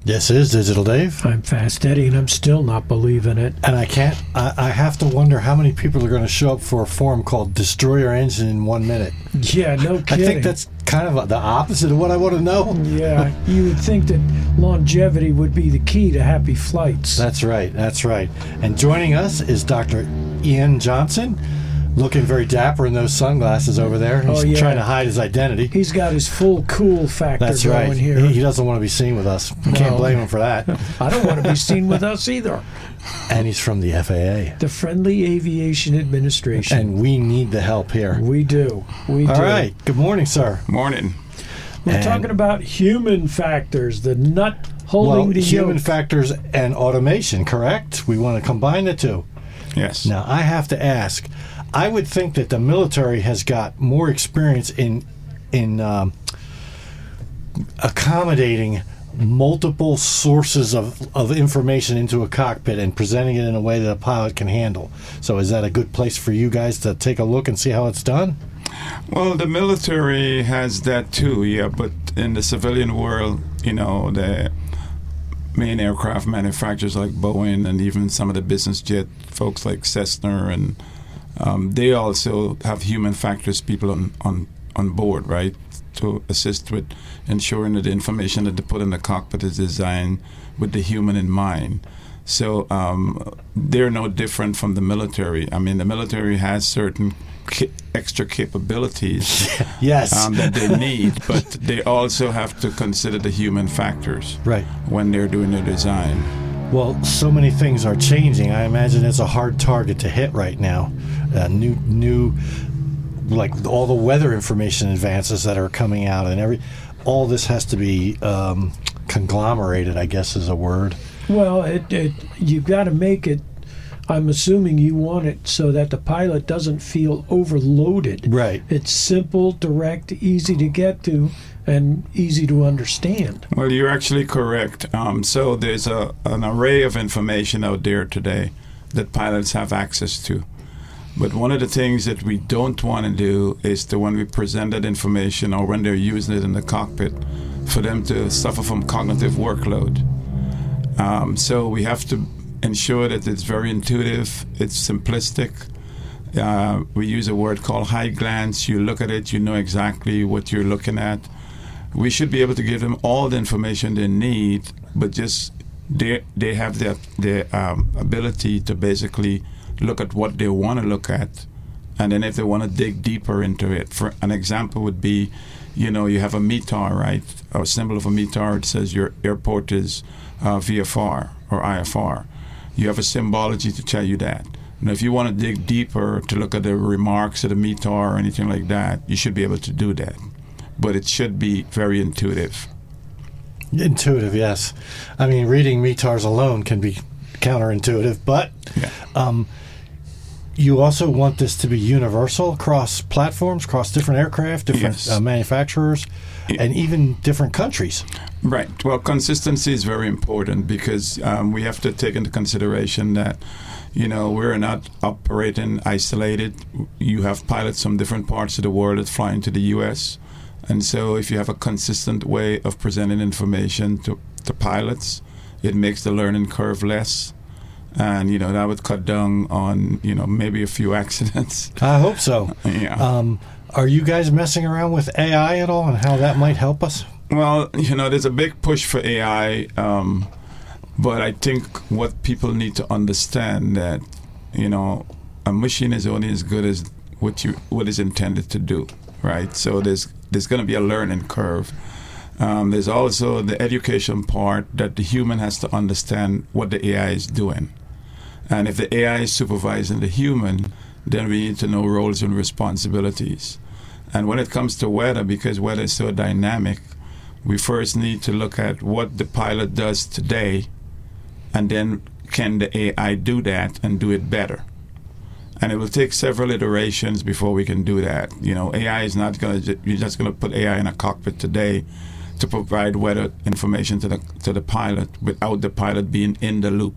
This is Digital Dave. I'm Fast Eddie, and I'm still not believing it. And I have to wonder how many people are going to show up for a forum called Destroy Your Engine in 1 minute. Yeah, no kidding. I think that's kind of the opposite of what I want to know. Yeah, you would think that longevity would be the key to happy flights. That's right. And joining us is Dr. Ian Johnson, looking very dapper in those sunglasses over there. He's trying to hide his identity. He's got his full cool factor That's going right. here. He doesn't want to be seen with us. We can't blame him for that. I don't want to be seen with us either. And he's from the FAA. The Friendly Aviation Administration. And we need the help here. We do. All right. Good morning, sir. Morning. We're talking about human factors, the nut holding the human yoke. factors and automation, correct? We want to combine the two. Yes. Now, I have to ask, I would think that the military has got more experience in accommodating multiple sources of information into a cockpit and presenting it in a way that a pilot can handle. So is that a good place for you guys to take a look and see how it's done? Well, the military has that too, yeah, but in the civilian world, the main aircraft manufacturers like Boeing and even some of the business jet folks like Cessna, and they also have human factors people on board, right, to assist with ensuring that the information that they put in the cockpit is designed with the human in mind. So they're no different from the military. I mean, the military has certain extra capabilities yes. that they need, but they also have to consider the human factors when they're doing their design. Well, so many things are changing. I imagine it's a hard target to hit right now. New, like all the weather information advances that are coming out, and all this has to be conglomerated, I guess is a word. Well, you've got to make it. I'm assuming you want it so that the pilot doesn't feel overloaded. Right. It's simple, direct, easy to get to, and easy to understand. Well, you're actually correct. So there's an array of information out there today that pilots have access to. But one of the things that we don't want to do is to, when we present that information or when they're using it in the cockpit, for them to suffer from cognitive workload. So we have to ensure that it's very intuitive, it's simplistic. We use a word called high glance. You look at it, you know exactly what you're looking at. We should be able to give them all the information they need, but just they have the ability to basically look at what they want to look at, and then if they want to dig deeper into it. For an example would be, you have a METAR, right? A symbol of a METAR, it says your airport is VFR or IFR. You have a symbology to tell you that. And if you want to dig deeper to look at the remarks of the METAR or anything like that, you should be able to do that. But it should be very intuitive. Intuitive, yes. I mean, reading METARs alone can be counterintuitive, but you also want this to be universal across platforms, across different aircraft, different manufacturers, and even different countries. Right. Well, consistency is very important because we have to take into consideration that, we're not operating isolated. You have pilots from different parts of the world that fly into the U.S., and so if you have a consistent way of presenting information to pilots, it makes the learning curve less. And, that would cut down on, maybe a few accidents. I hope so. Yeah. Are you guys messing around with AI at all and how that might help us? Well, there's a big push for AI, but I think what people need to understand that, a machine is only as good as what is intended to do, right? So there's going to be a learning curve. There's also the education part that the human has to understand what the AI is doing. And if the AI is supervising the human, then we need to know roles and responsibilities. And when it comes to weather, because weather is so dynamic, we first need to look at what the pilot does today, and then can the AI do that and do it better? And it will take several iterations before we can do that. AI is not going to, you're just going to put AI in a cockpit today to provide weather information to the pilot without the pilot being in the loop.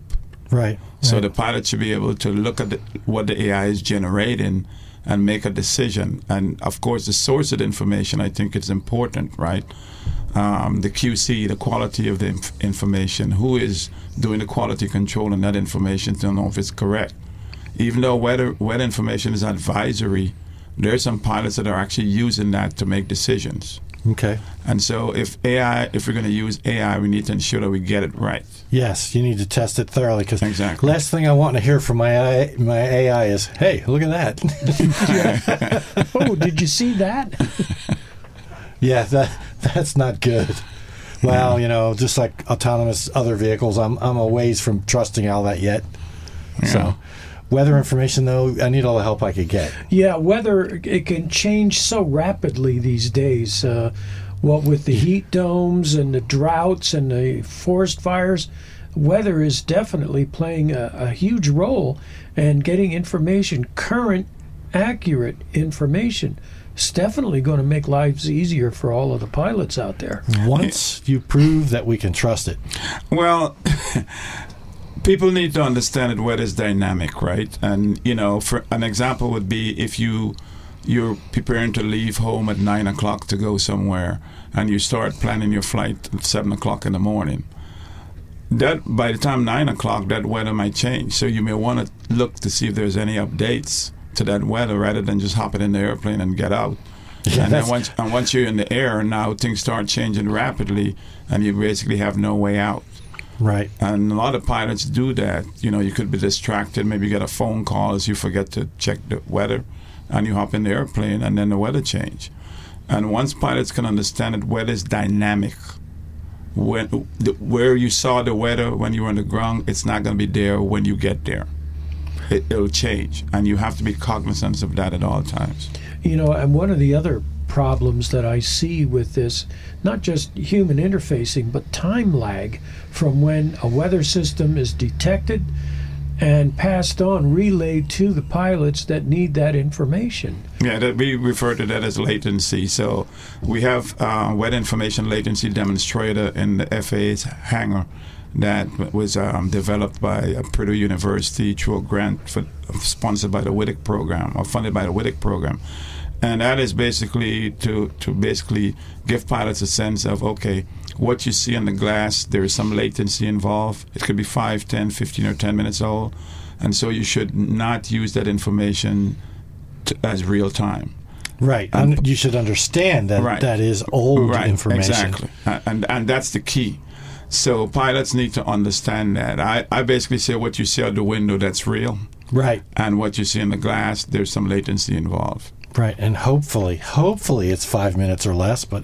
Right. So right. the pilot should be able to look at what the AI is generating and make a decision. And of course, the source of the information, I think, is important, right? The QC, the quality of the information, who is doing the quality control on that information to know if it's correct. Even though weather information is advisory, there are some pilots that are actually using that to make decisions. Okay. And so if we're going to use AI, we need to ensure that we get it right. Yes, you need to test it thoroughly, because Exactly. last thing I want to hear from my AI is, "Hey, look at that." Oh, did you see that? Yeah, that's not good. Well, just like autonomous other vehicles, I'm a ways from trusting all that yet. Yeah. So, weather information, though, I need all the help I could get. Yeah, weather, it can change so rapidly these days. What with the heat domes and the droughts and the forest fires, weather is definitely playing a huge role, and getting information, current, accurate information, is definitely going to make lives easier for all of the pilots out there. Once you prove that we can trust it. Well, people need to understand that weather is dynamic, right? And, for an example would be if you're preparing to leave home at 9 o'clock to go somewhere, and you start planning your flight at 7 o'clock in the morning. That by the time 9 o'clock, that weather might change. So you may want to look to see if there's any updates to that weather rather than just hopping in the airplane and get out. Yeah, And then once you're in the air, now things start changing rapidly, and you basically have no way out. Right. And a lot of pilots do that. You could be distracted. Maybe you get a phone call as you forget to check the weather, and you hop in the airplane, and then the weather change. And once pilots can understand that weather is dynamic, where you saw the weather when you were on the ground, it's not going to be there when you get there. It'll change, and you have to be cognizant of that at all times. And one of the other problems that I see with this, not just human interfacing, but time lag from when a weather system is detected and passed on, relayed to the pilots that need that information. Yeah, we refer to that as latency. So we have weather information latency demonstrator in the FAA's hangar that was developed by Purdue University through a grant sponsored by the WITIC program, or funded by the WITIC program. And that is basically to basically give pilots a sense of, okay, what you see on the glass, there is some latency involved. It could be 5, 10, 15, or 10 minutes old. And so you should not use that information as real time. Right. You should understand that Right. that is old Right, information. exactly. And that's the key. So pilots need to understand that. I basically say what you see out the window, that's real. Right. And what you see in the glass, there's some latency involved. Right, and hopefully it's 5 minutes or less, but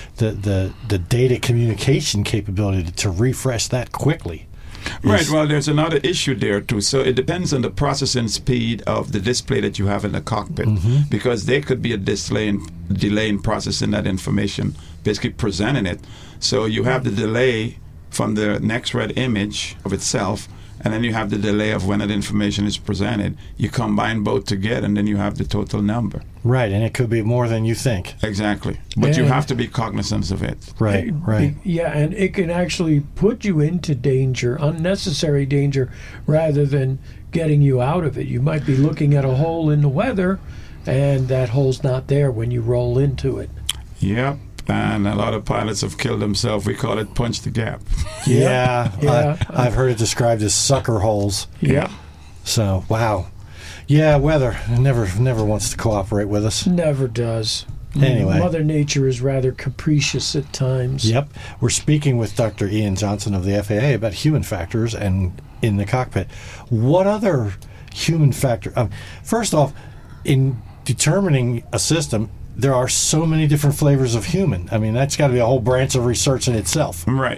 the data communication capability to refresh that quickly. Right, well, there's another issue there too. So it depends on the processing speed of the display that you have in the cockpit, because there could be a delay in processing that information, basically presenting it. So you have the delay from the next red image of itself, and then you have the delay of when that information is presented. You combine both together, and then you have the total number. Right, and it could be more than you think. Exactly. But you have to be cognizant of it. Right, right. Yeah, and it can actually put you into danger, unnecessary danger, rather than getting you out of it. You might be looking at a hole in the weather, and that hole's not there when you roll into it. Yep. And a lot of pilots have killed themselves. We call it punch the gap. Yeah, Yeah. I've heard it described as sucker holes. Yeah. So, wow. Yeah, weather never wants to cooperate with us. Never does. Anyway. Mother Nature is rather capricious at times. Yep. We're speaking with Dr. Ian Johnson of the FAA about human factors and in the cockpit. What other human factor? First off, in determining a system, there are so many different flavors of human. I mean, that's got to be a whole branch of research in itself. Right.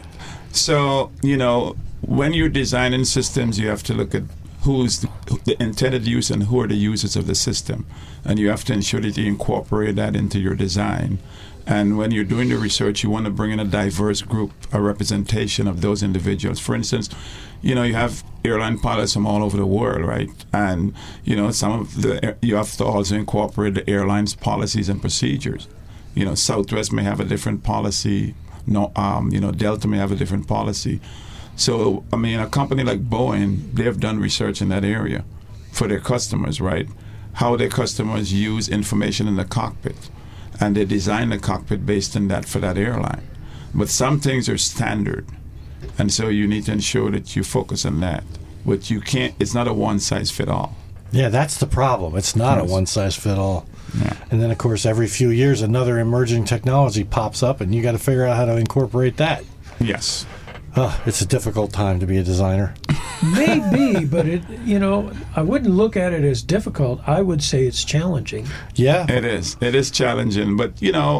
So, when you're designing systems, you have to look at who's the intended use and who are the users of the system. And you have to ensure that you incorporate that into your design. And when you're doing the research, you want to bring in a diverse group, a representation of those individuals. For instance, you have airline pilots from all over the world, right? And, some of you have to also incorporate the airline's policies and procedures. Southwest may have a different policy. Delta may have a different policy. So, I mean, a company like Boeing, they have done research in that area for their customers, right? How their customers use information in the cockpit. And they design the cockpit based on that for that airline. But some things are standard. And so you need to ensure that you focus on that. But you can't, it's not a one-size-fit-all. Yeah, that's the problem. It's not Yes. a one-size-fit-all. Yeah. And then, of course, every few years, another emerging technology pops up, and you got to figure out how to incorporate that. Yes. It's a difficult time to be a designer. Maybe, but I wouldn't look at it as difficult. I would say it's challenging. Yeah. It is. It is challenging. But,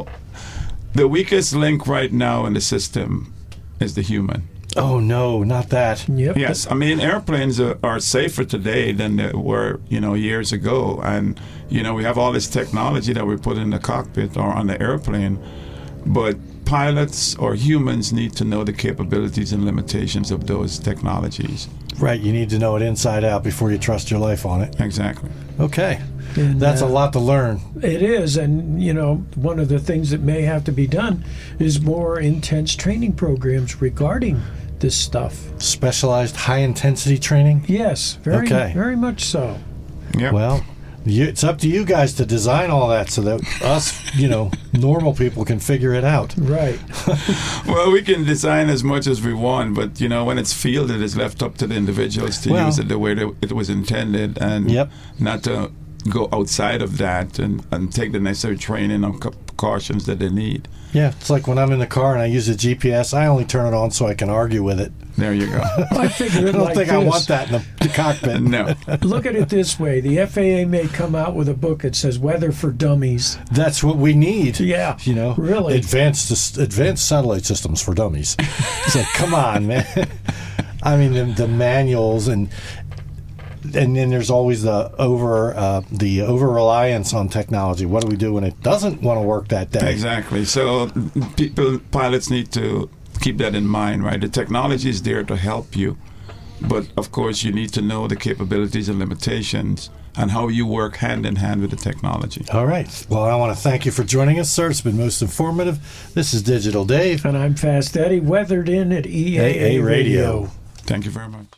the weakest link right now in the system is the human. Oh, no, not that. Yep. Yes, I mean airplanes are safer today than they were, years ago, and we have all this technology that we put in the cockpit or on the airplane, but pilots or humans need to know the capabilities and limitations of those technologies. Right, you need to know it inside out before you trust your life on it. Exactly. Okay, And, that's a lot to learn. It is, and one of the things that may have to be done is more intense training programs regarding this stuff. Specialized high-intensity training? Yes, very, Okay. very much so. Yeah. Well, it's up to you guys to design all that so that us, normal people can figure it out. Right. Well, we can design as much as we want, but when it's fielded, it's left up to the individuals to use it the way that it was intended, and Yep. not to go outside of that and take the necessary training and precautions that they need. Yeah, it's like when I'm in the car and I use the GPS, I only turn it on so I can argue with it. There you go. I figure I it don't like think this. I want that in the cockpit. No. Look at it this way: the FAA may come out with a book that says "Weather for Dummies." That's what we need. Yeah, really. Advanced satellite systems for dummies. It's like, come on, man. I mean, the manuals and then there's always the over reliance on technology. What do we do when it doesn't want to work that day? Exactly. So pilots need to keep that in mind, right? The technology is there to help you, but of course you need to know the capabilities and limitations and how you work hand in hand with the technology. All right. Well, I want to thank you for joining us, sir. It's been most informative. This is Digital Dave. And I'm Fast Eddie, weathered in at EAA Radio. Thank you very much.